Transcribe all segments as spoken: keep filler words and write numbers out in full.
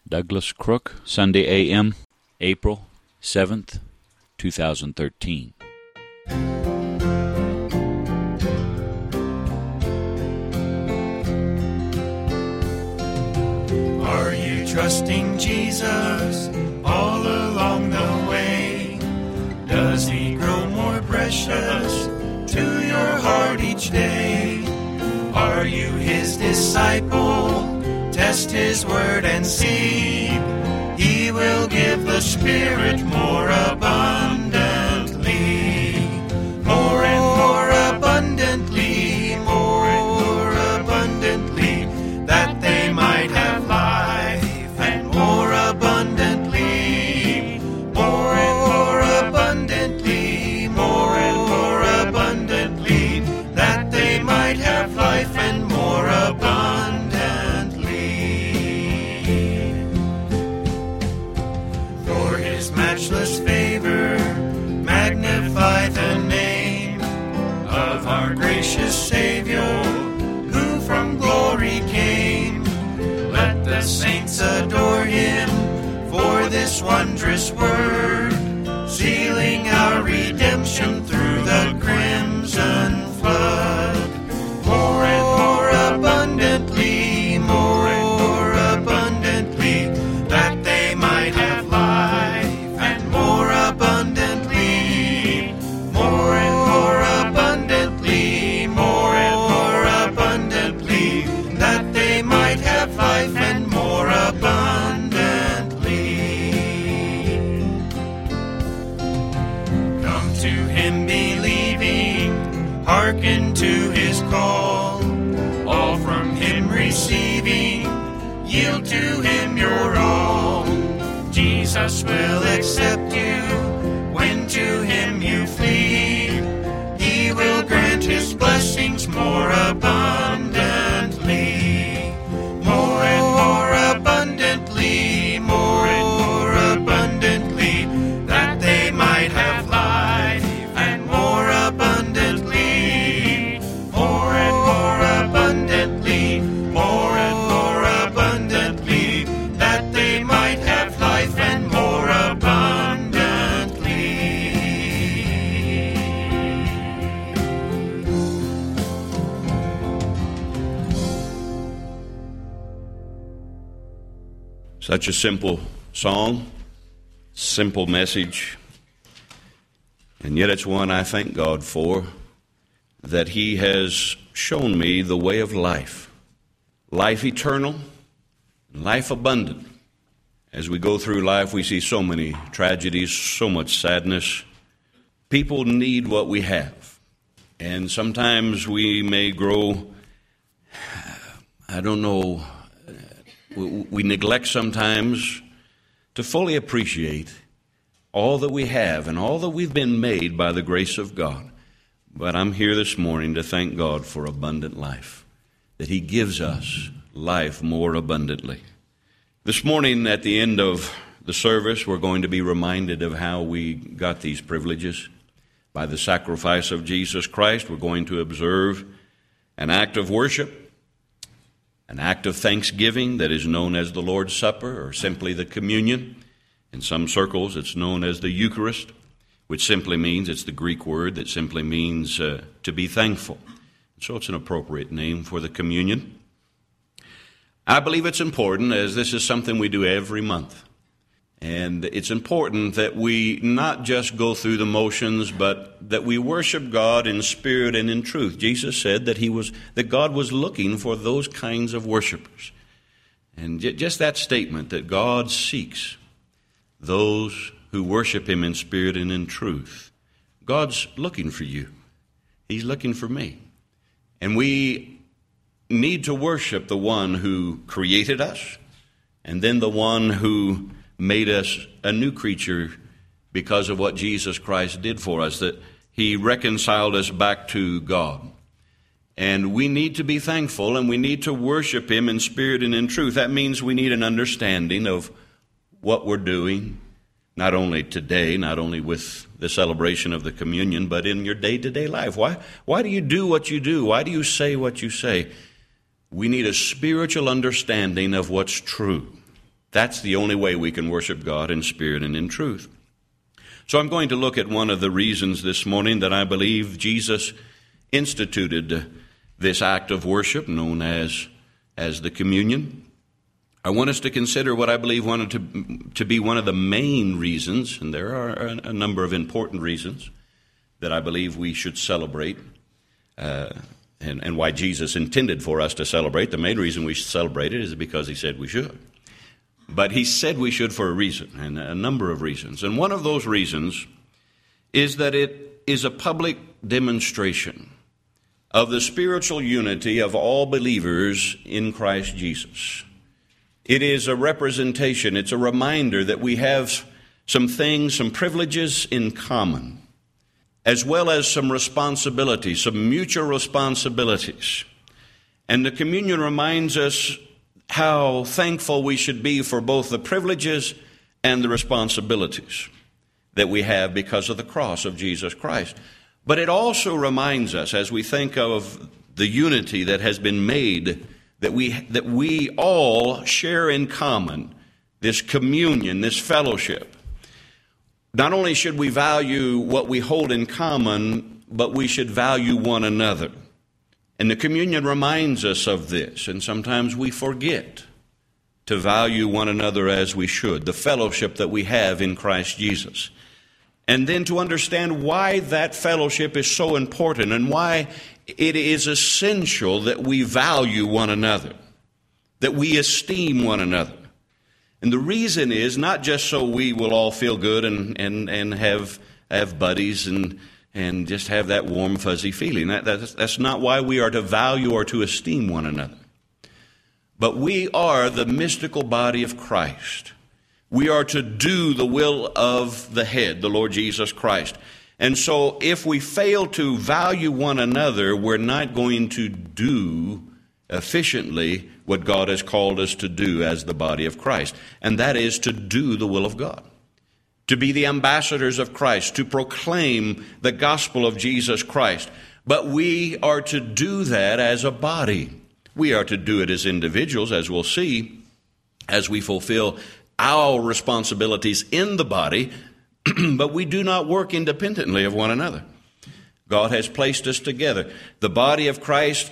Douglas Crook, Sunday A M, April seventh, two thousand thirteen. Are you trusting Jesus all along the way? Does he grow more precious to your heart each day? Are you his disciple? Test his word and see. He will give the Spirit more abundantly. More and more abundantly. More and more abundantly. That they might have life and more abundantly. More and more abundantly. More and more abundantly. That they might have life and more abundantly. Matchless favor, magnify the name of our gracious Savior, who from glory came. Let the saints adore him for this wondrous word, sealing our redemption through the crimson flood. More and more abundantly, more and more abundantly, that they might have life. More abundantly, more and more abundantly, more and more abundantly, that they might have life and more abundantly. Come to him believing, hearken to his call, all from him receiving, yield to him your all. Jesus will accept you when to him you flee. He will grant his blessings more abundantly. More and more abundantly, more and more abundantly, that they might have life and more abundantly. More and more abundantly, more and more abundantly, that they might have life and more abundantly. Such a simple song, simple message, and yet it's one I thank God for, that he has shown me the way of life, life eternal, life abundant. As we go through life, we see so many tragedies, so much sadness. People need what we have. And sometimes we may grow, I don't know, we, we neglect sometimes to fully appreciate all that we have and all that we've been made by the grace of God. But I'm here this morning to thank God for abundant life, that he gives us life more abundantly. This morning at the end of the service, we're going to be reminded of how we got these privileges. By the sacrifice of Jesus Christ, we're going to observe an act of worship, an act of thanksgiving that is known as the Lord's Supper or simply the communion. In some circles, it's known as the Eucharist, which simply means, it's the Greek word that simply means uh, to be thankful. So it's an appropriate name for the communion. I believe it's important, as this is something we do every month. And it's important that we not just go through the motions, but that we worship God in spirit and in truth. Jesus said that he was that God was looking for those kinds of worshipers. And just that statement, that God seeks those who worship him in spirit and in truth. God's looking for you. He's looking for me. And we need to worship the one who created us, and then the one who made us a new creature because of what Jesus Christ did for us, that he reconciled us back to God. And we need to be thankful, and we need to worship him in spirit and in truth. That means we need an understanding of what we're doing, not only today, not only with the celebration of the communion, but in your day-to-day life. Why, why do you do what you do? Why do you say what you say? We need a spiritual understanding of what's true. That's the only way we can worship God in spirit and in truth. So I'm going to look at one of the reasons this morning that I believe Jesus instituted this act of worship known as, as the communion. I want us to consider what I believe wanted to, to be one of the main reasons, and there are a, a number of important reasons that I believe we should celebrate, uh, and, and why Jesus intended for us to celebrate. The main reason we should celebrate it is because he said we should. But he said we should for a reason, and a number of reasons. And one of those reasons is that it is a public demonstration of the spiritual unity of all believers in Christ Jesus. It is a representation, it's a reminder that we have some things, some privileges in common, as well as some responsibilities, some mutual responsibilities. And the communion reminds us how thankful we should be for both the privileges and the responsibilities that we have because of the cross of Jesus Christ. But it also reminds us, as we think of the unity that has been made, that we that we all share in common this communion, this fellowship. Not only should we value what we hold in common, but we should value one another. And the communion reminds us of this, and sometimes we forget to value one another as we should, the fellowship that we have in Christ Jesus. And then to understand why that fellowship is so important and why it is essential that we value one another, that we esteem one another. And the reason is not just so we will all feel good and, and, and have, have buddies and, and just have that warm, fuzzy feeling. That, that's, that's not why we are to value or to esteem one another. But we are the mystical body of Christ. We are to do the will of the head, the Lord Jesus Christ. And so if we fail to value one another, we're not going to do efficiently what God has called us to do as the body of Christ. And that is to do the will of God, to be the ambassadors of Christ, to proclaim the gospel of Jesus Christ. But we are to do that as a body. We are to do it as individuals, as we'll see, as we fulfill our responsibilities in the body, but we do not work independently of one another. God has placed us together. The body of Christ,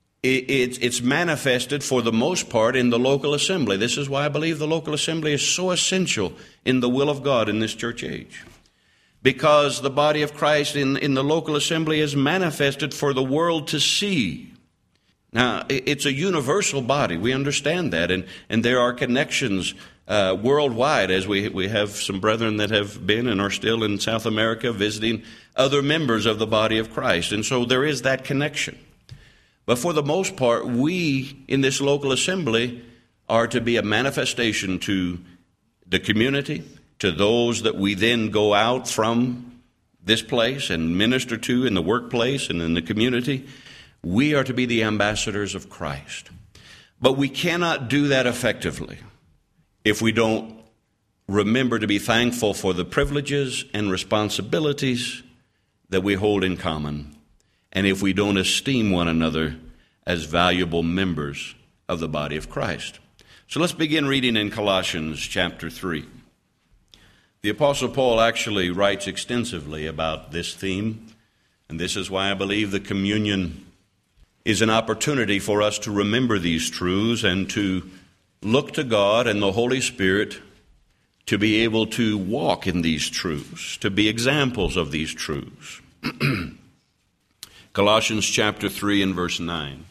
it's manifested for the most part in the local assembly. This is why I believe the local assembly is so essential in the will of God in this church age. Because the body of Christ in, in the local assembly is manifested for the world to see. Now, it's a universal body. We understand that. And, and there are connections uh, worldwide, as we, we have some brethren that have been and are still in South America visiting other members of the body of Christ. And so there is that connection. But for the most part, we in this local assembly are to be a manifestation to the community, to those that we then go out from this place and minister to in the workplace and in the community. We are to be the ambassadors of Christ. But we cannot do that effectively if we don't remember to be thankful for the privileges and responsibilities that we hold in common, and if we don't esteem one another as valuable members of the body of Christ. So let's begin reading in Colossians chapter three. The Apostle Paul actually writes extensively about this theme, and this is why I believe the communion is an opportunity for us to remember these truths and to look to God and the Holy Spirit to be able to walk in these truths, to be examples of these truths. Colossians chapter three and verse nine.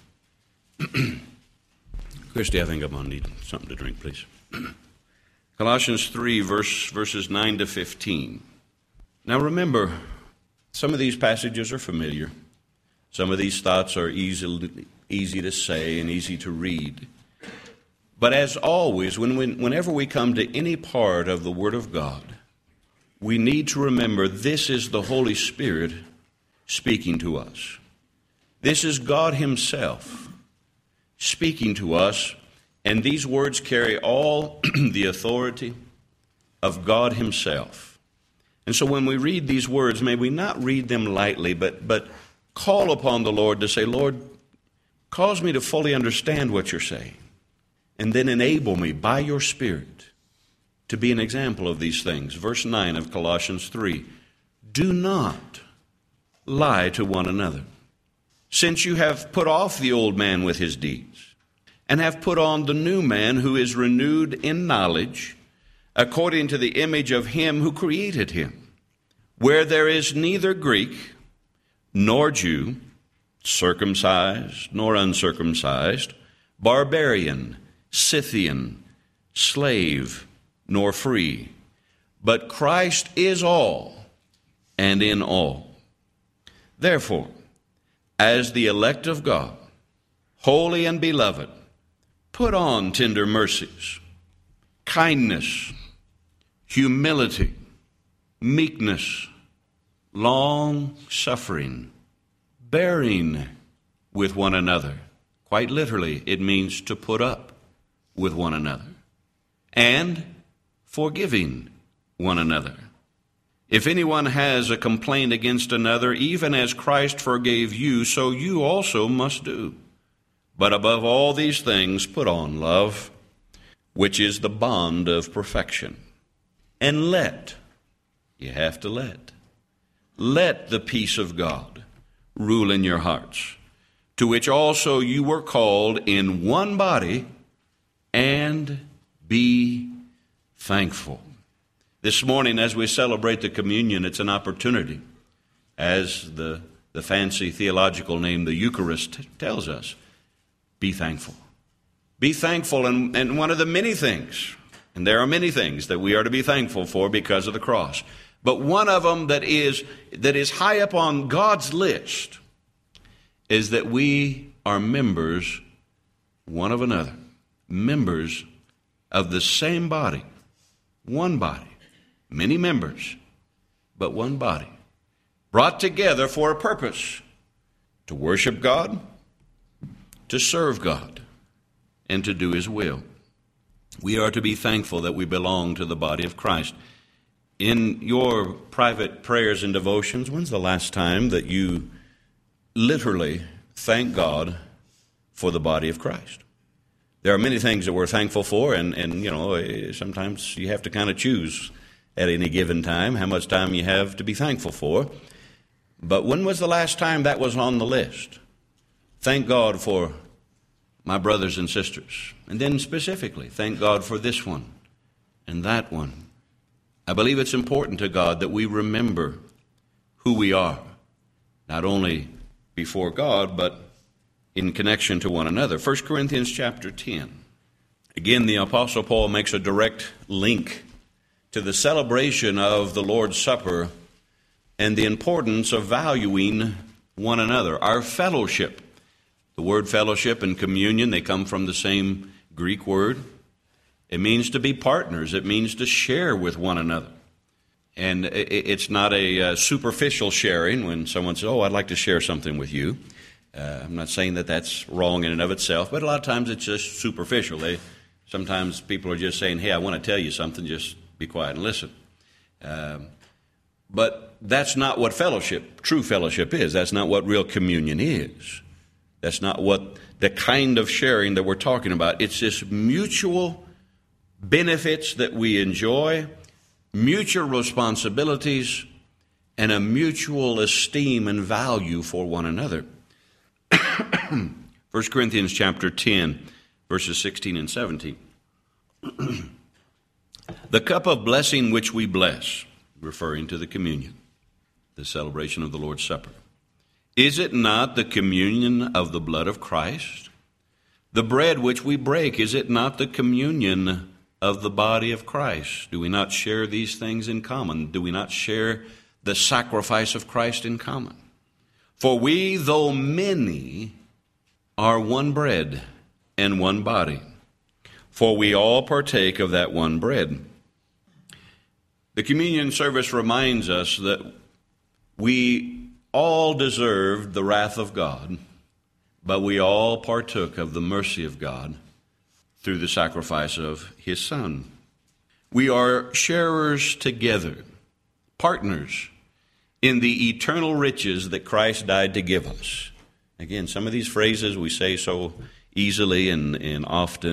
Christy, I think I'm going to need something to drink, please. Colossians three, verse, verses nine to fifteen. Now remember, some of these passages are familiar. Some of these thoughts are easy, easy to say and easy to read. But as always, when, when, whenever we come to any part of the Word of God, we need to remember this is the Holy Spirit speaking to us. This is God Himself speaking to us, and these words carry all the authority of God Himself. And so when we read these words, may we not read them lightly, but, but call upon the Lord to say, Lord, cause me to fully understand what you're saying. and then enable me by your Spirit to be an example of these things. Verse nine of Colossians three, do not lie to one another, since you have put off the old man with his deeds, and have put on the new man who is renewed in knowledge, according to the image of him who created him, where there is neither Greek nor Jew, circumcised nor uncircumcised, barbarian, Scythian, slave, nor free, but Christ is all and in all. Therefore, as the elect of God, holy and beloved, put on tender mercies, kindness, humility, meekness, long-suffering, bearing with one another. Quite literally, it means to put up with one another. And forgiving one another. If anyone has a complaint against another, even as Christ forgave you, so you also must do. But above all these things, put on love, which is the bond of perfection. And let, you have to let, let the peace of God rule in your hearts, to which also you were called in one body, and be thankful. This morning, as we celebrate the communion, it's an opportunity, as the, the fancy theological name, the Eucharist, tells us, be thankful. Be thankful, and, and one of the many things, and there are many things that we are to be thankful for because of the cross, but one of them that is, that is high up on God's list is that we are members one of another, members of the same body, one body, many members, but one body, brought together for a purpose, to worship God, to serve God, and to do His will. We are to be thankful that we belong to the body of Christ. In your private prayers and devotions, when's the last time that you literally thank God for the body of Christ? There are many things that we're thankful for, and, and you know, sometimes you have to kind of choose at any given time how much time you have to be thankful for. But when was the last time that was on the list? Thank God for my brothers and sisters. And then specifically, thank God for this one and that one. I believe it's important to God that we remember who we are, not only before God, but in connection to one another. First Corinthians chapter ten. Again, the Apostle Paul makes a direct link to the celebration of the Lord's Supper and the importance of valuing one another, our fellowship. The word fellowship and communion, they come from the same Greek word. It means to be partners. It means to share with one another. And it's not a superficial sharing when someone says, oh, I'd like to share something with you. Uh, I'm not saying that that's wrong in and of itself, but a lot of times it's just superficial. They, sometimes people are just saying, hey, I want to tell you something, just be quiet and listen. Um, but that's not what fellowship, true fellowship is. That's not what real communion is. That's not what the kind of sharing that we're talking about. It's this mutual benefits that we enjoy, mutual responsibilities, and a mutual esteem and value for one another. First Corinthians chapter ten, verses sixteen and seventeen. The cup of blessing which we bless, referring to the communion, the celebration of the Lord's Supper. Is it not the communion of the blood of Christ? The bread which we break, is it not the communion of the body of Christ? Do we not share these things in common? Do we not share the sacrifice of Christ in common? For we, though many, are one bread and one body. For we all partake of that one bread. The communion service reminds us that we all deserved the wrath of God, but we all partook of the mercy of God through the sacrifice of His Son. We are sharers together, partners in the eternal riches that Christ died to give us. Again, some of these phrases we say so easily and, and often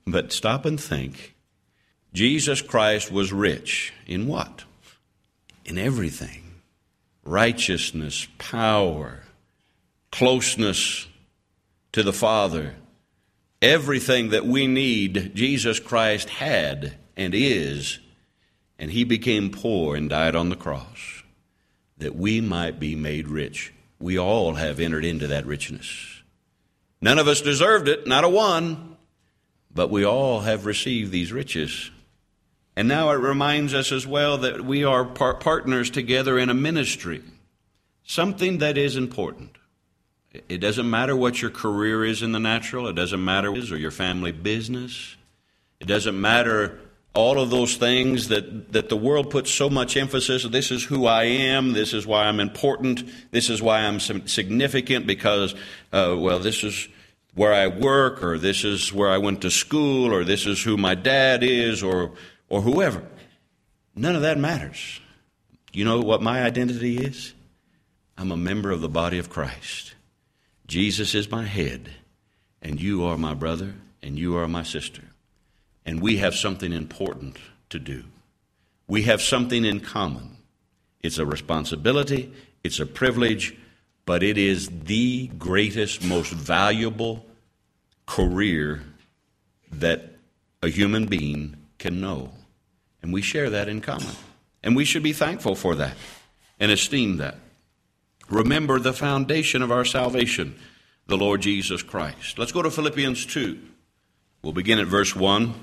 But stop and think. Jesus Christ was rich in what? In everything. Righteousness, power, closeness to the Father. Everything that we need, Jesus Christ had and is. And he became poor and died on the cross that we might be made rich. We all have entered into that richness. None of us deserved it, not a one, but we all have received these riches. And now it reminds us as well that we are par- partners together in a ministry, something that is important. It doesn't matter what your career is in the natural. It doesn't matter what is or your family business. It doesn't matter all of those things that, that the world puts so much emphasis. This is who I am. This is why I'm important. This is why I'm significant because, uh, well, this is where I work, or this is where I went to school, or this is who my dad is, or or whoever. None of that matters. You know what my identity is? I'm a member of the body of Christ. Jesus is my head, and you are my brother, and you are my sister. And we have something important to do. We have something in common. It's a responsibility, it's a privilege, but it is the greatest, most valuable career that a human being can know. And we share that in common. And we should be thankful for that and esteem that. Remember the foundation of our salvation, the Lord Jesus Christ. Let's go to Philippians two. We'll begin at verse one.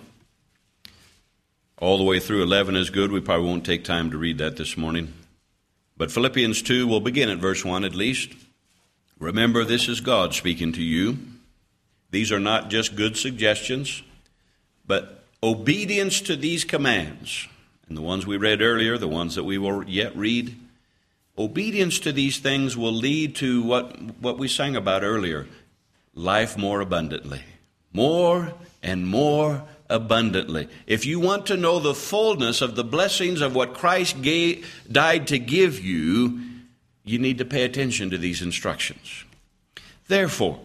All the way through eleven is good. We probably won't take time to read that this morning. But Philippians two, we'll begin at verse one at least. Remember, this is God speaking to you. These are not just good suggestions, but obedience to these commands, and the ones we read earlier, the ones that we will yet read, obedience to these things will lead to what, what we sang about earlier, life more abundantly. More and more abundantly. If you want to know the fullness of the blessings of what Christ gave, died to give you, you need to pay attention to these instructions. Therefore,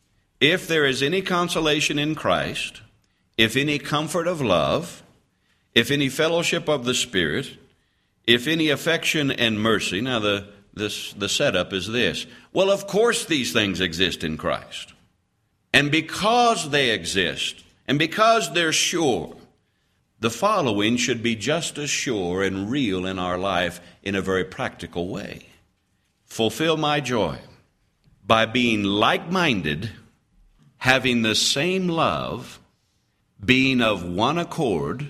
if there is any consolation in Christ, if any comfort of love, if any fellowship of the Spirit, if any affection and mercy. Now the this the setup is this. Well, of course these things exist in Christ. And because they exist, and because they're sure, the following should be just as sure and real in our life in a very practical way. Fulfill my joy by being like-minded, having the same love, being of one accord,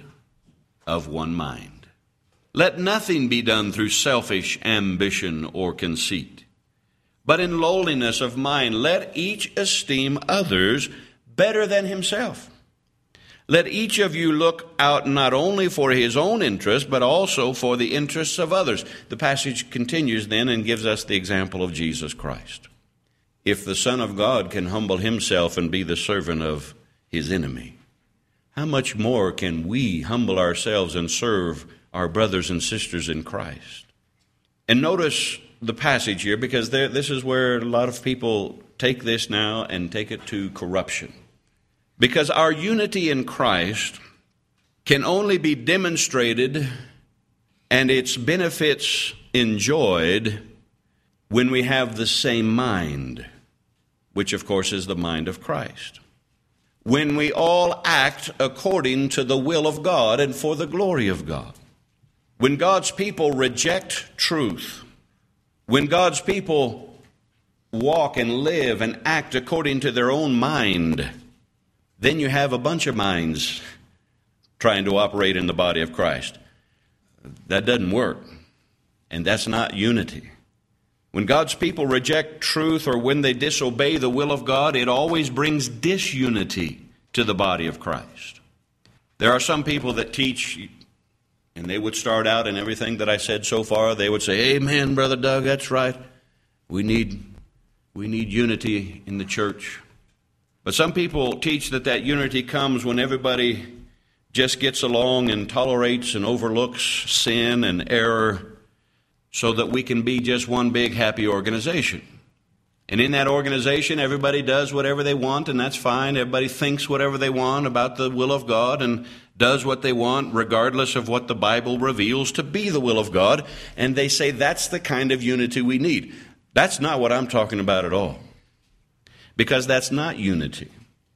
of one mind. Let nothing be done through selfish ambition or conceit, but in lowliness of mind let each esteem others better than himself. Let each of you look out not only for his own interest, but also for the interests of others. The passage continues then and gives us the example of Jesus Christ. If the Son of God can humble himself and be the servant of his enemy, how much more can we humble ourselves and serve our brothers and sisters in Christ? And notice the passage here, because there, this is where a lot of people take this now and take it to corruption. Because our unity in Christ can only be demonstrated and its benefits enjoyed when we have the same mind, which of course is the mind of Christ. When we all act according to the will of God and for the glory of God. When God's people reject truth, when God's people walk and live and act according to their own mind, then you have a bunch of minds trying to operate in the body of Christ. That doesn't work, and that's not unity. When God's people reject truth or when they disobey the will of God, it always brings disunity to the body of Christ. There are some people that teach, and they would start out in everything that I said so far, they would say, "Amen, Brother Doug, that's right. We need, we need unity in the church." But some people teach that that unity comes when everybody just gets along and tolerates and overlooks sin and error so that we can be just one big happy organization. And in that organization, everybody does whatever they want, and that's fine. Everybody thinks whatever they want about the will of God and does what they want, regardless of what the Bible reveals to be the will of God. And they say that's the kind of unity we need. That's not what I'm talking about at all. Because that's not unity.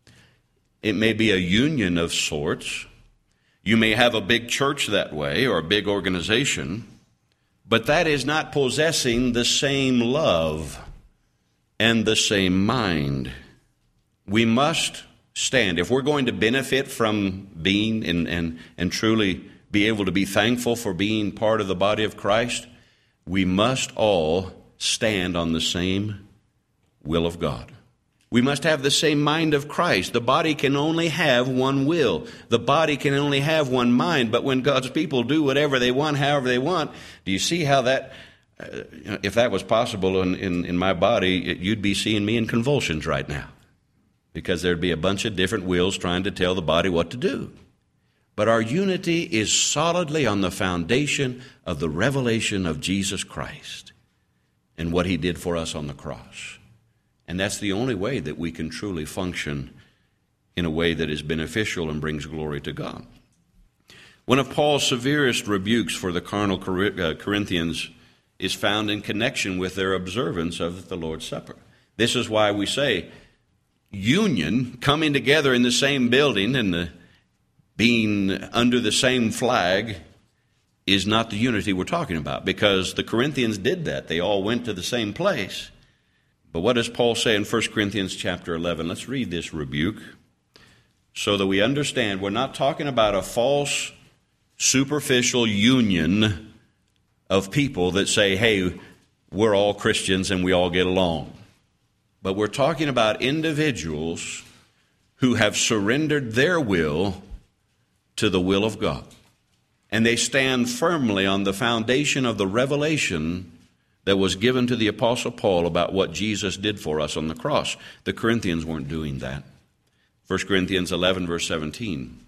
It may be a union of sorts. You may have a big church that way or a big organization, but that is not possessing the same love and the same mind. We must stand. If we're going to benefit from being and, and, and truly be able to be thankful for being part of the body of Christ, we must all stand on the same will of God. We must have the same mind of Christ. The body can only have one will. The body can only have one mind. But when God's people do whatever they want, however they want, do you see how that, uh, if that was possible in, in, in my body, you'd be seeing me in convulsions right now. Because there'd be a bunch of different wills trying to tell the body what to do. But our unity is solidly on the foundation of the revelation of Jesus Christ and what He did for us on the cross. And that's the only way that we can truly function in a way that is beneficial and brings glory to God. One of Paul's severest rebukes for the carnal Corinthians is found in connection with their observance of the Lord's Supper. This is why we say union, coming together in the same building and the, being under the same flag, is not the unity we're talking about, because the Corinthians did that. They all went to the same place. But what does Paul say in First Corinthians chapter eleven? Let's read this rebuke so that we understand we're not talking about a false, superficial union of people that say, hey, we're all Christians and we all get along. But we're talking about individuals who have surrendered their will to the will of God. And they stand firmly on the foundation of the revelation that was given to the Apostle Paul about what Jesus did for us on the cross. The Corinthians weren't doing that. First Corinthians eleven, verse seventeen.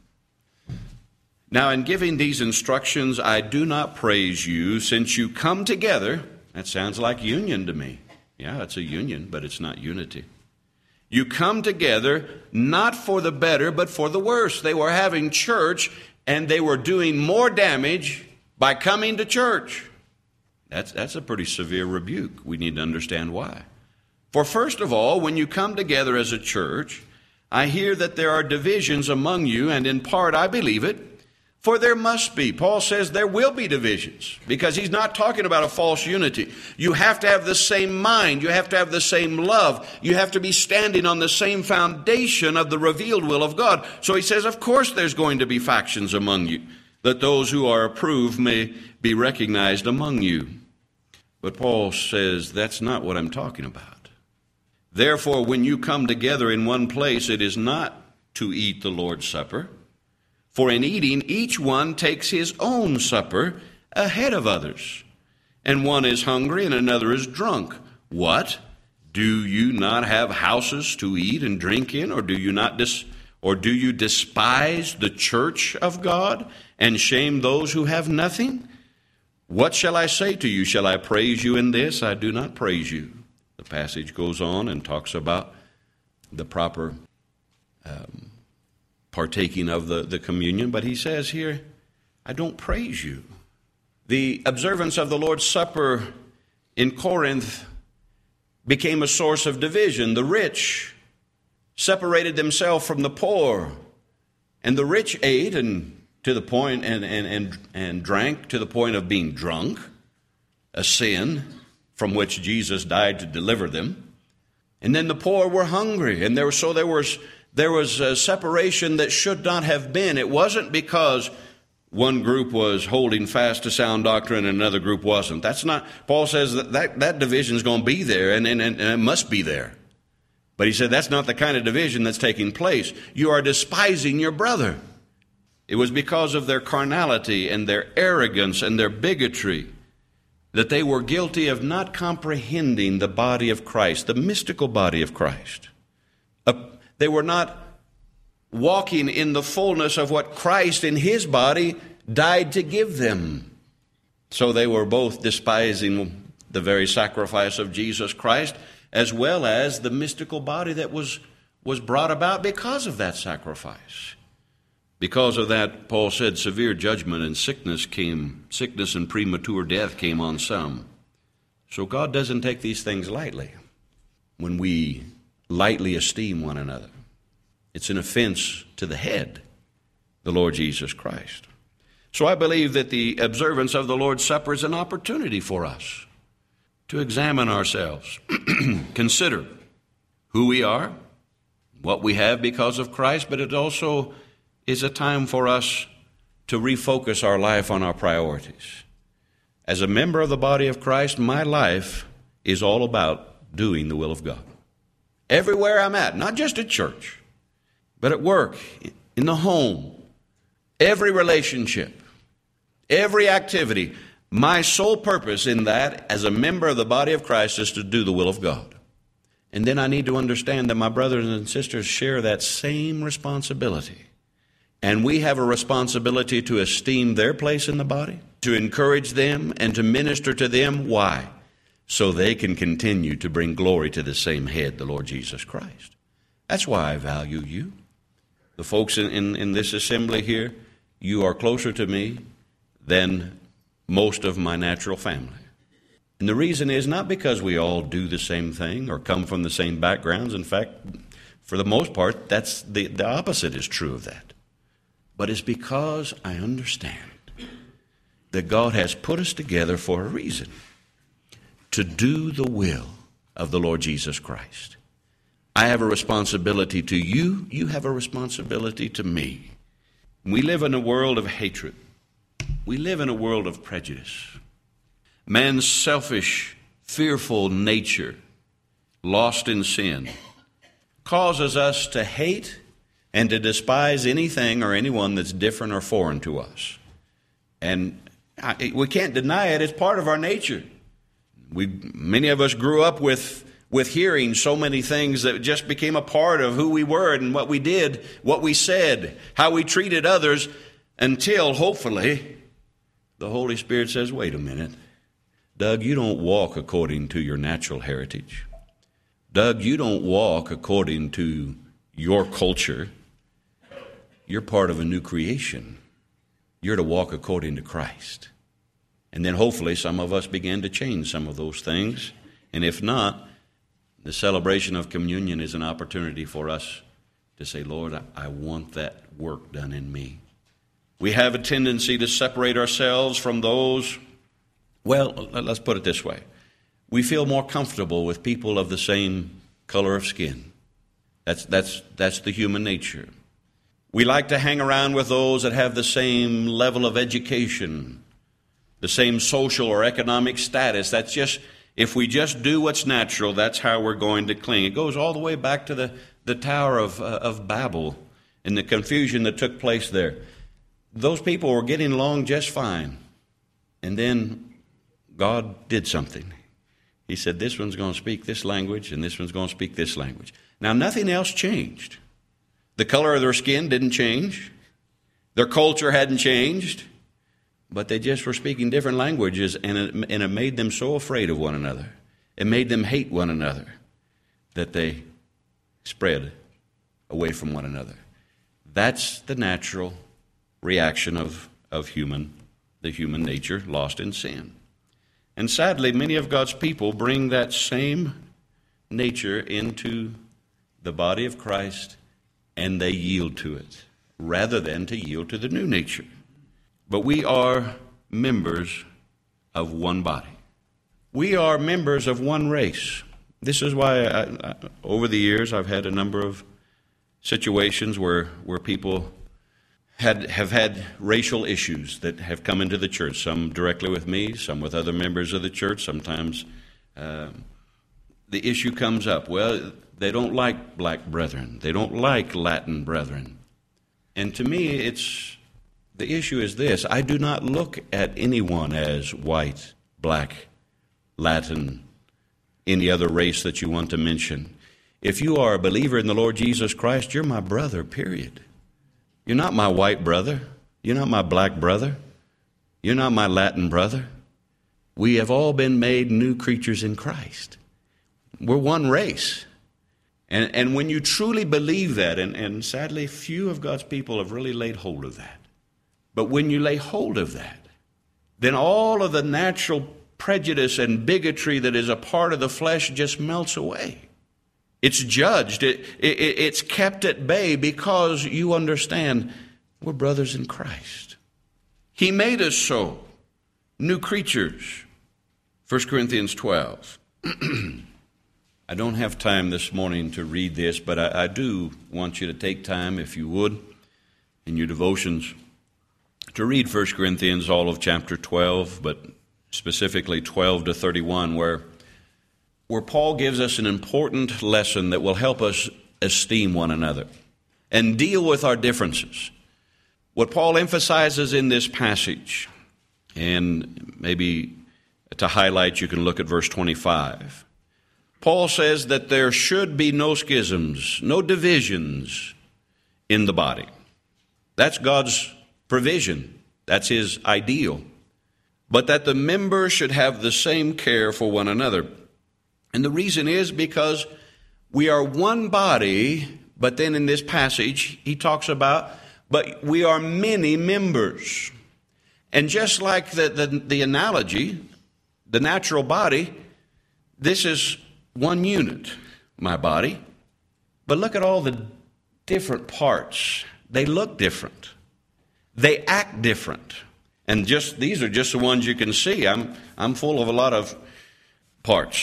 Now, in giving these instructions, I do not praise you, since you come together. That sounds like union to me. Yeah, it's a union, but it's not unity. You come together not for the better, but for the worse. They were having church, and they were doing more damage by coming to church. That's, that's a pretty severe rebuke. We need to understand why. For first of all, when you come together as a church, I hear that there are divisions among you, and in part I believe it, for there must be. Paul says there will be divisions, because he's not talking about a false unity. You have to have the same mind. You have to have the same love. You have to be standing on the same foundation of the revealed will of God. So he says, of course there's going to be factions among you, that those who are approved may be recognized among you. But Paul says that's not what I'm talking about. Therefore, when you come together in one place, it is not to eat the Lord's Supper. For in eating, each one takes his own supper ahead of others. And one is hungry and another is drunk. What? Do you not have houses to eat and drink in? Or do you not dis- or do you despise the church of God and shame those who have nothing? What shall I say to you? Shall I praise you in this? I do not praise you. The passage goes on and talks about the proper um, partaking of the, the communion. But he says here, I don't praise you. The observance of the Lord's Supper in Corinth became a source of division. The rich separated themselves from the poor. And the rich ate and to the point and, and, and, and drank to the point of being drunk, a sin from which Jesus died to deliver them. And then the poor were hungry, and there was, so there was there was a separation that should not have been. It wasn't because one group was holding fast to sound doctrine and another group wasn't. That's not. Paul says that that, that division is going to be there, and, and, and it must be there. But he said that's not the kind of division that's taking place. You are despising your brother. It was because of their carnality and their arrogance and their bigotry that they were guilty of not comprehending the body of Christ, the mystical body of Christ. Uh, they were not walking in the fullness of what Christ in His body died to give them. So they were both despising the very sacrifice of Jesus Christ, as well as the mystical body that was, was brought about because of that sacrifice. Because of that, Paul said, severe judgment and sickness came, sickness and premature death came on some. So God doesn't take these things lightly when we lightly esteem one another. It's an offense to the head, the Lord Jesus Christ. So I believe that the observance of the Lord's Supper is an opportunity for us to examine ourselves, consider who we are, what we have because of Christ, but it also is a time for us to refocus our life on our priorities. As a member of the body of Christ, my life is all about doing the will of God. Everywhere I'm at, not just at church, but at work, in the home, every relationship, every activity, my sole purpose in that as a member of the body of Christ is to do the will of God. And then I need to understand that my brothers and sisters share that same responsibility. And we have a responsibility to esteem their place in the body, to encourage them, and to minister to them. Why? So they can continue to bring glory to the same head, the Lord Jesus Christ. That's why I value you. The folks in, in, in this assembly here, you are closer to me than most of my natural family. And the reason is not because we all do the same thing or come from the same backgrounds. In fact, for the most part, that's the, the opposite is true of that. But it's because I understand that God has put us together for a reason, to do the will of the Lord Jesus Christ. I have a responsibility to you. You have a responsibility to me. We live in a world of hatred. We live in a world of prejudice. Man's selfish, fearful nature, lost in sin, causes us to hate and to despise anything or anyone that's different or foreign to us. And I, we can't deny it. It's part of our nature. We, many of us grew up with, with hearing so many things that just became a part of who we were and what we did, what we said, how we treated others, until, hopefully, the Holy Spirit says, wait a minute. Doug, you don't walk according to your natural heritage. Doug, you don't walk according to your culture. You're part of a new creation. You're to walk according to Christ. And then hopefully some of us begin to change some of those things. And if not, the celebration of communion is an opportunity for us to say, Lord, I, I want that work done in me. We have a tendency to separate ourselves from those, well, let's put it this way. We feel more comfortable with people of the same color of skin. That's, that's, that's the human nature. We like to hang around with those that have the same level of education, the same social or economic status. That's just, if we just do what's natural, that's how we're going to cling. It goes all the way back to the, the Tower of, uh, of Babel and the confusion that took place there. Those people were getting along just fine. And then God did something. He said, this one's going to speak this language and this one's going to speak this language. Now, nothing else changed. The color of their skin didn't change. Their culture hadn't changed. But they just were speaking different languages, and it, and it made them so afraid of one another. It made them hate one another that they spread away from one another. That's the natural reaction of, of human, the human nature lost in sin. And sadly, many of God's people bring that same nature into the body of Christ, and they yield to it rather than to yield to the new nature. But we are members of one body. We are members of one race. This is why I, I, over the years I've had a number of situations where, where people had, have had racial issues that have come into the church, some directly with me, some with other members of the church. Sometimes uh, the issue comes up. Well, they don't like black brethren. They don't like Latin brethren. And to me, it's the issue is this. I do not look at anyone as white, black, Latin, any other race that you want to mention. If you are a believer in the Lord Jesus Christ, you're my brother, period. You're not my white brother. You're not my black brother. You're not my Latin brother. We have all been made new creatures in Christ. we're one race. And, and when you truly believe that, and, and sadly few of God's people have really laid hold of that, but when you lay hold of that, then all of the natural prejudice and bigotry that is a part of the flesh just melts away. It's judged. It, it, it's kept at bay because you understand we're brothers in Christ. He made us so, new creatures. First Corinthians twelve. I don't have time this morning to read this, but I, I do want you to take time, if you would, in your devotions, to read First Corinthians, all of chapter twelve, but specifically twelve to thirty-one, where, where Paul gives us an important lesson that will help us esteem one another and deal with our differences. What Paul emphasizes in this passage, and maybe to highlight, you can look at verse twenty-five. Paul says that there should be no schisms, no divisions in the body. That's God's provision. That's his ideal. But that the members should have the same care for one another. And the reason is because we are one body, but then in this passage he talks about, but we are many members. And just like the, the, the analogy, the natural body, this is one unit, my body. But look at all the different parts. They look different. They act different. And just these are just the ones you can see. I'm I'm full of a lot of parts.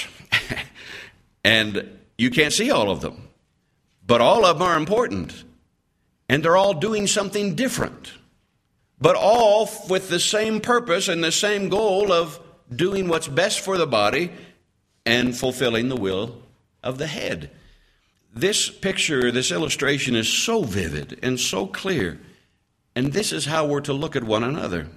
And you can't see all of them. But all of them are important. And they're all doing something different. But all with the same purpose and the same goal of doing what's best for the body and fulfilling the will of the head. This picture, this illustration is so vivid and so clear. And this is how we're to look at one another.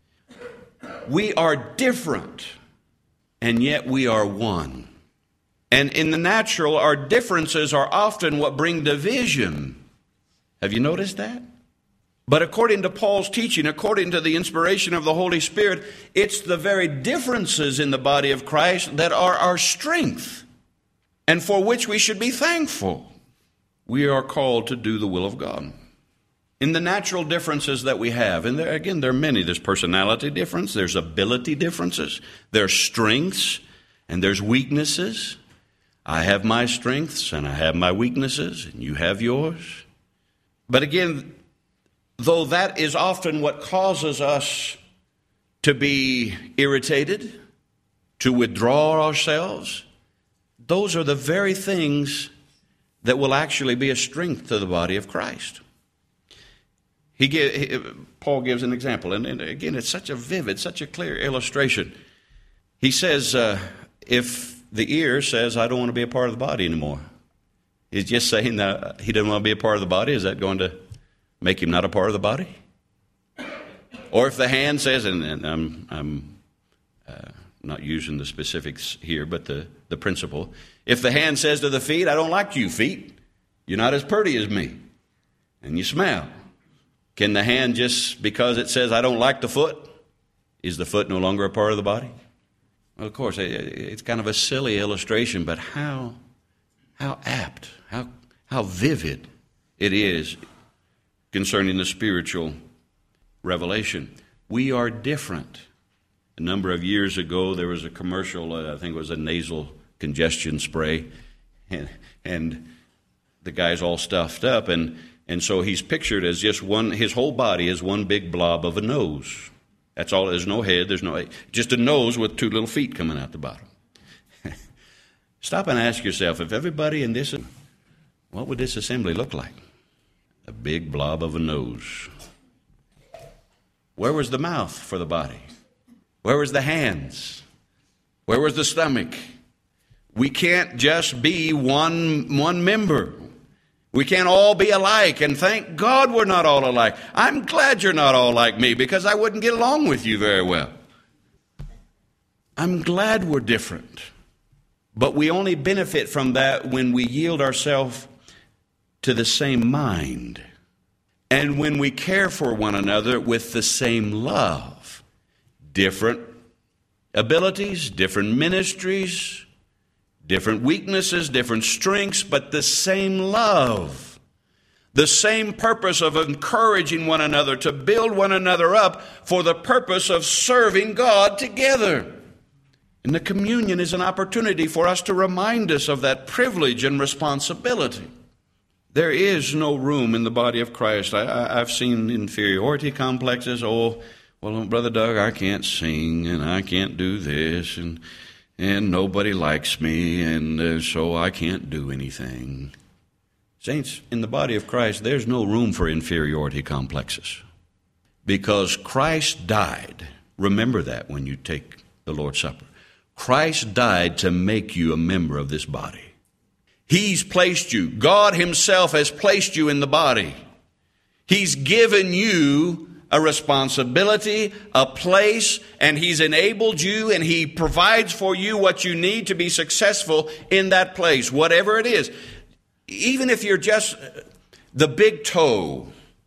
We are different, and yet we are one. And in the natural, our differences are often what bring division. Have you noticed that? But according to Paul's teaching, according to the inspiration of the Holy Spirit, it's the very differences in the body of Christ that are our strength, and for which we should be thankful. We are called to do the will of God. In the natural differences that we have, and there, again, there are many. There's personality difference, there's ability differences, there's strengths, and there's weaknesses. I have my strengths, and I have my weaknesses, and you have yours. But again, though that is often what causes us to be irritated, to withdraw ourselves, those are the very things that will actually be a strength to the body of Christ. He, give, he Paul gives an example, and, and again, it's such a vivid, such a clear illustration. He says, uh, if the ear says, I don't want to be a part of the body anymore, he's just saying that he doesn't want to be a part of the body. Is that going to make him not a part of the body? Or if the hand says, and, and I'm, I'm uh, not using the specifics here, but the, the principle. If the hand says to the feet, I don't like you, feet. You're not as pretty as me. And you smell. Can the hand just, because it says, I don't like the foot, is the foot no longer a part of the body? Well, of course, it's kind of a silly illustration, but how, how apt, how, how vivid it is concerning the spiritual revelation. We are different. A number of years ago, there was a commercial, uh, I think it was a nasal congestion spray, and, and the guy's all stuffed up, and, and so he's pictured as just one, his whole body is one big blob of a nose. That's all. There's no head, there's no, just a nose with two little feet coming out the bottom. Stop and ask yourself, if everybody in this, what would this assembly look like? A big blob of a nose. Where was the mouth for the body? Where was the hands? Where was the stomach? We can't just be one, one member. We can't all be alike, and thank God we're not all alike. I'm glad you're not all like me, because I wouldn't get along with you very well. I'm glad we're different. But we only benefit from that when we yield ourselves to the same mind, and when we care for one another with the same love. Different abilities, different ministries, different weaknesses, different strengths, but the same love. The same purpose of encouraging one another, to build one another up for the purpose of serving God together. And the communion is an opportunity for us to remind us of that privilege and responsibility. There is no room in the body of Christ. I, I, I've seen inferiority complexes. Oh, well, Brother Doug, I can't sing, and I can't do this, and and nobody likes me, and uh, so I can't do anything. Saints, in the body of Christ, there's no room for inferiority complexes. Because Christ died. Remember that when you take the Lord's Supper. Christ died to make you a member of this body. He's placed you. God himself has placed you in the body. He's given you a responsibility, a place, and he's enabled you, and he provides for you what you need to be successful in that place, whatever it is. Even if you're just the big toe.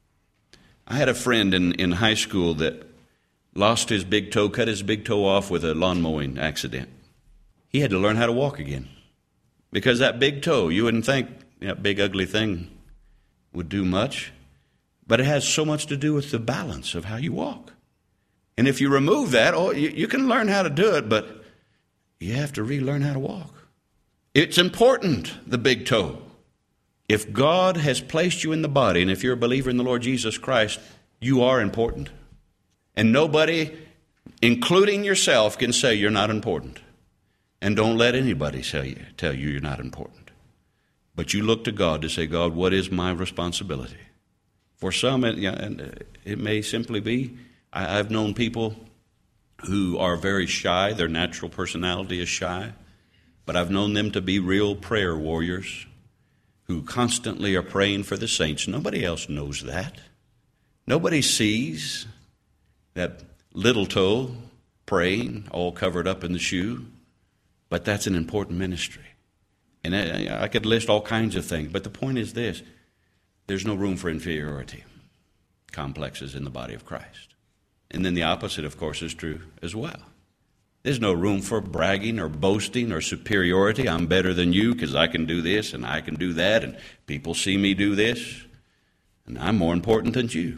I had a friend in, in high school that lost his big toe, cut his big toe off with a lawn mowing accident. He had to learn how to walk again. Because that big toe, you wouldn't think that big ugly thing would do much. But it has so much to do with the balance of how you walk. And if you remove that, oh, you, you can learn how to do it, but you have to relearn how to walk. It's important, the big toe. If God has placed you in the body, and if you're a believer in the Lord Jesus Christ, you are important. And nobody, including yourself, can say you're not important. And don't let anybody tell you, tell you you're not important. But you look to God to say, God, what is my responsibility? For some, it, it may simply be, I've known people who are very shy. Their natural personality is shy. But I've known them to be real prayer warriors who constantly are praying for the saints. Nobody else knows that. Nobody sees that little toe praying, all covered up in the shoe. But that's an important ministry. And I, I could list all kinds of things. But the point is this. There's no room for inferiority complexes in the body of Christ. And then the opposite, of course, is true as well. There's no room for bragging or boasting or superiority. I'm better than you because I can do this and I can do that, and people see me do this, and I'm more important than you.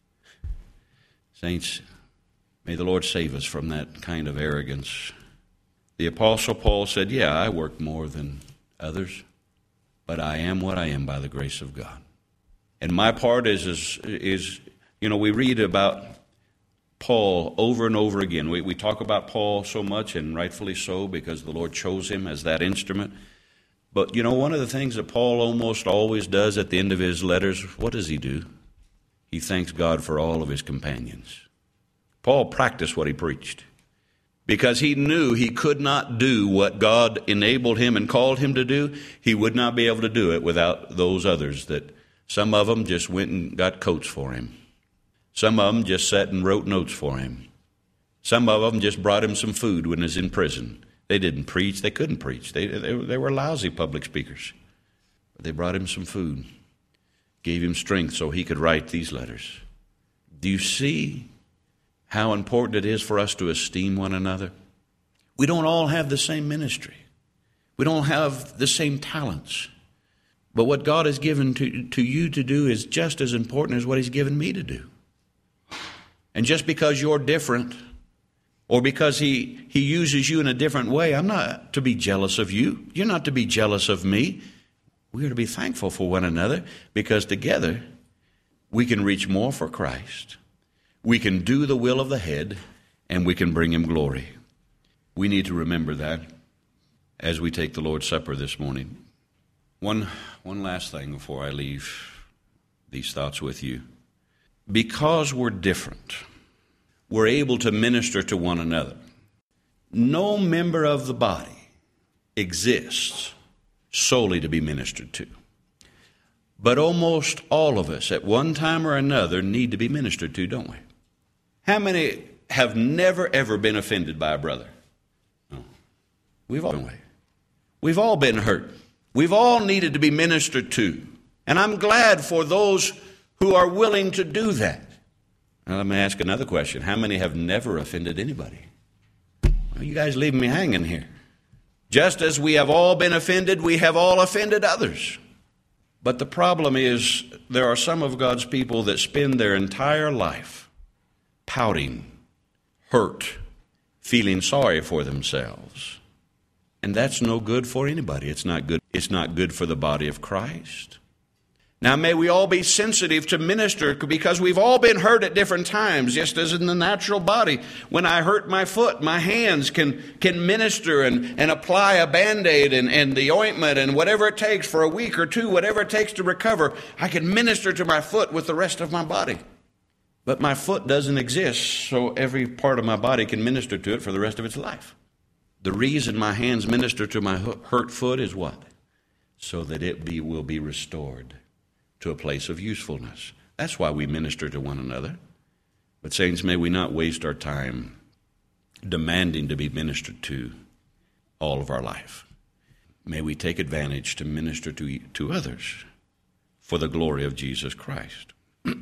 Saints, may the Lord save us from that kind of arrogance. The Apostle Paul said, yeah, I work more than others, but I am what I am by the grace of God. And my part is, is, is you know, we read about Paul over and over again. We, we talk about Paul so much, and rightfully so, because the Lord chose him as that instrument. But, you know, one of the things that Paul almost always does at the end of his letters, what does he do? He thanks God for all of his companions. Paul practiced what he preached, because he knew he could not do what God enabled him and called him to do. He would not be able to do it without those others that some of them just went and got coats for him. Some of them just sat and wrote notes for him. Some of them just brought him some food when he was in prison. They didn't preach. They couldn't preach. They, they, they were lousy public speakers. But they brought him some food, gave him strength so he could write these letters. Do you see how important it is for us to esteem one another? We don't all have the same ministry. We don't have the same talents. But what God has given to, to you to do is just as important as what he's given me to do. And just because you're different, or because he, he uses you in a different way, I'm not to be jealous of you. You're not to be jealous of me. We are to be thankful for one another, because together we can reach more for Christ. We can do the will of the head, and we can bring him glory. We need to remember that as we take the Lord's Supper this morning. One, one last thing before I leave these thoughts with you. Because we're different, we're able to minister to one another. No member of the body exists solely to be ministered to. But almost all of us at one time or another need to be ministered to, don't we? How many have never, ever been offended by a brother? No. We've all been. We've all been hurt. We've all needed to be ministered to. And I'm glad for those who are willing to do that. Now, let me ask another question. How many have never offended anybody? Well, you guys leaving me hanging here. Just as we have all been offended, we have all offended others. But the problem is there are some of God's people that spend their entire life pouting, hurt, feeling sorry for themselves. And that's no good for anybody. It's not good. It's not good for the body of Christ. Now, may we all be sensitive to minister, because we've all been hurt at different times, just as in the natural body. When I hurt my foot, my hands can, can minister and, and apply a Band-Aid and, and the ointment and whatever it takes for a week or two, whatever it takes to recover. I can minister to my foot with the rest of my body. But my foot doesn't exist, so every part of my body can minister to it for the rest of its life. The reason my hands minister to my hurt foot is what? So that it be, will be restored to a place of usefulness. That's why we minister to one another. But saints, may we not waste our time demanding to be ministered to all of our life. May we take advantage to minister to, to others for the glory of Jesus Christ.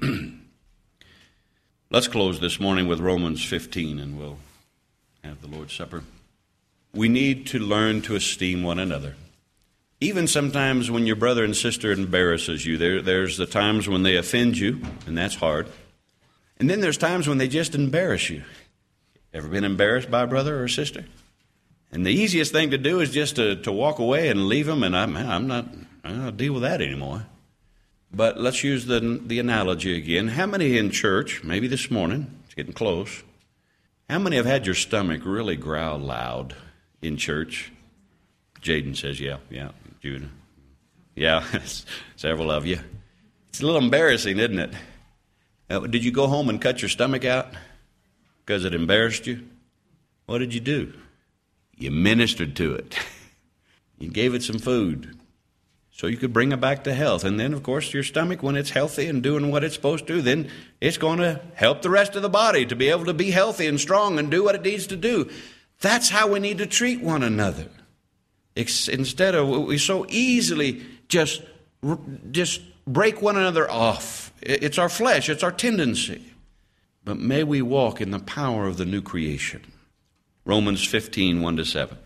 Let's close this morning with Romans fifteen, and we'll have the Lord's Supper. We need to learn to esteem one another. Even sometimes when your brother and sister embarrasses you, there, there's the times when they offend you, and that's hard. And then there's times when they just embarrass you. Ever been embarrassed by a brother or sister? And the easiest thing to do is just to, to walk away and leave them, and I'm, I'm not, I don't deal with that anymore. But let's use the, the analogy again. How many in church, maybe this morning, it's getting close, how many have had your stomach really growl loud in church? Jaden says, yeah, yeah. Judah. Yeah, several of you. It's a little embarrassing, isn't it? Uh, did you go home and cut your stomach out because it embarrassed you? What did you do? You ministered to it. You gave it some food so you could bring it back to health. And then, of course, your stomach, when it's healthy and doing what it's supposed to, then it's going to help the rest of the body to be able to be healthy and strong and do what it needs to do. That's how we need to treat one another. Instead of, we so easily just, just break one another off. It's our flesh, it's our tendency. But may we walk in the power of the new creation. Romans fifteen, one to seven.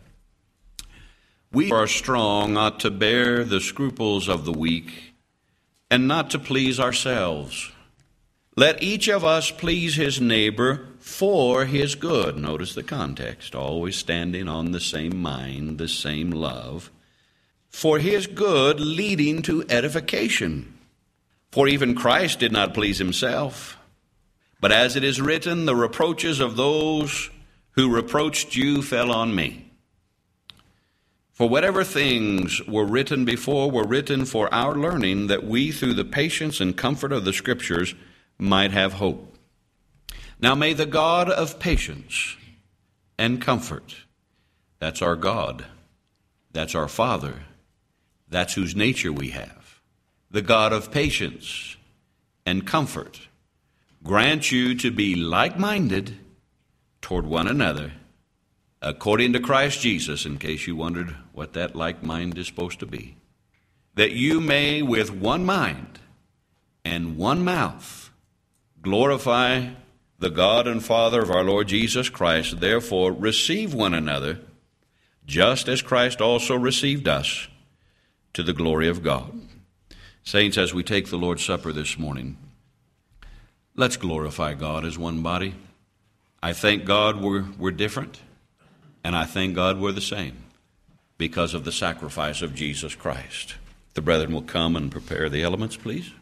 We are strong not to bear the scruples of the weak, and not to please ourselves. Let each of us please his neighbor for his good. Notice the context, always standing on the same mind, the same love. For his good, leading to edification. For even Christ did not please himself. But as it is written, the reproaches of those who reproached you fell on me. For whatever things were written before were written for our learning, that we, through the patience and comfort of the Scriptures, might have hope. Now may the God of patience and comfort, that's our God, that's our Father, that's whose nature we have, the God of patience and comfort, grant you to be like-minded toward one another, according to Christ Jesus, in case you wondered what that like mind is supposed to be, that you may with one mind and one mouth glorify the God and Father of our Lord Jesus Christ. Therefore, receive one another, just as Christ also received us, to the glory of God. Saints, as we take the Lord's Supper this morning, let's glorify God as one body. I thank God we're, we're different, and I thank God we're the same because of the sacrifice of Jesus Christ. The brethren will come and prepare the elements, please.